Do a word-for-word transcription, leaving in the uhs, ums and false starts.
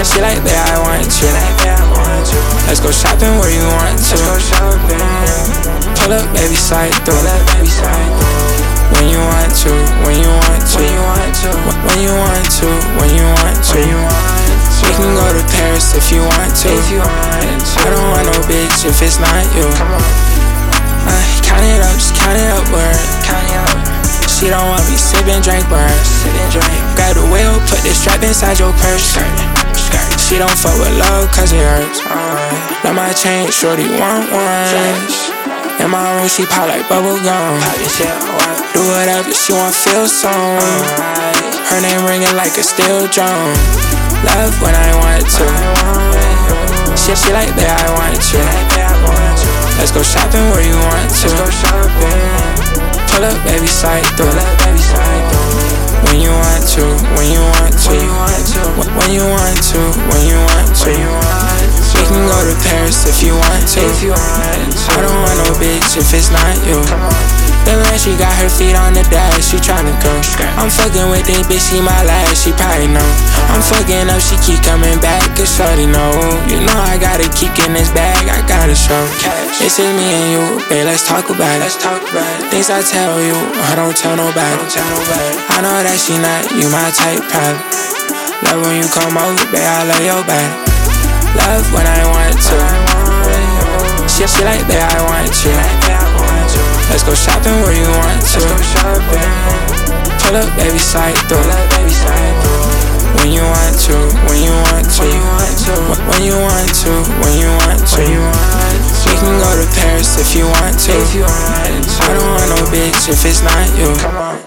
she like, babe, I want you. Let's go shopping where you want to. Pull up, baby, slide through. When you want to, when you want to, when you want to, when you want to. We can go to Paris if you want to. I don't want no bitch if it's not you. Uh, count it up, just count it up, word. She don't want me sippin' drink birds. Grab the wheel, put the strap inside your purse. She don't fuck with love cause it hurts. Love my chain, shorty want one. In my room she pop like bubble gum. Do whatever she want, feel song. Her name ringing like a steel drum. Love when I want to. She, she like that I want you. Let's go shopping where you want to. Pull up, baby, slide through. When you want to, when you want to, when you want to, when you want to. We can go to Paris if you want to. I don't want no bitch if it's not you. The land, she got her feet on the dash, she tryna go. I'm fucking with this bitch, she my last, she probably know. I'm fucking up, she keep coming back, cause shorty know. You know I gotta keep getting this bag, I gotta show. It's just me and you, babe, let's talk about it. Things I tell you, I don't tell nobody. I know that she not, you my type, probably. Love when you come over, babe, I love your body. Love when I want to. She, she like, babe, I want you. Let's go shopping where you want to. Pull up, baby, slide through. When you want to, when you want to, when you want to, when you want to. We can go to Paris if you want to. I don't want no bitch if it's not you.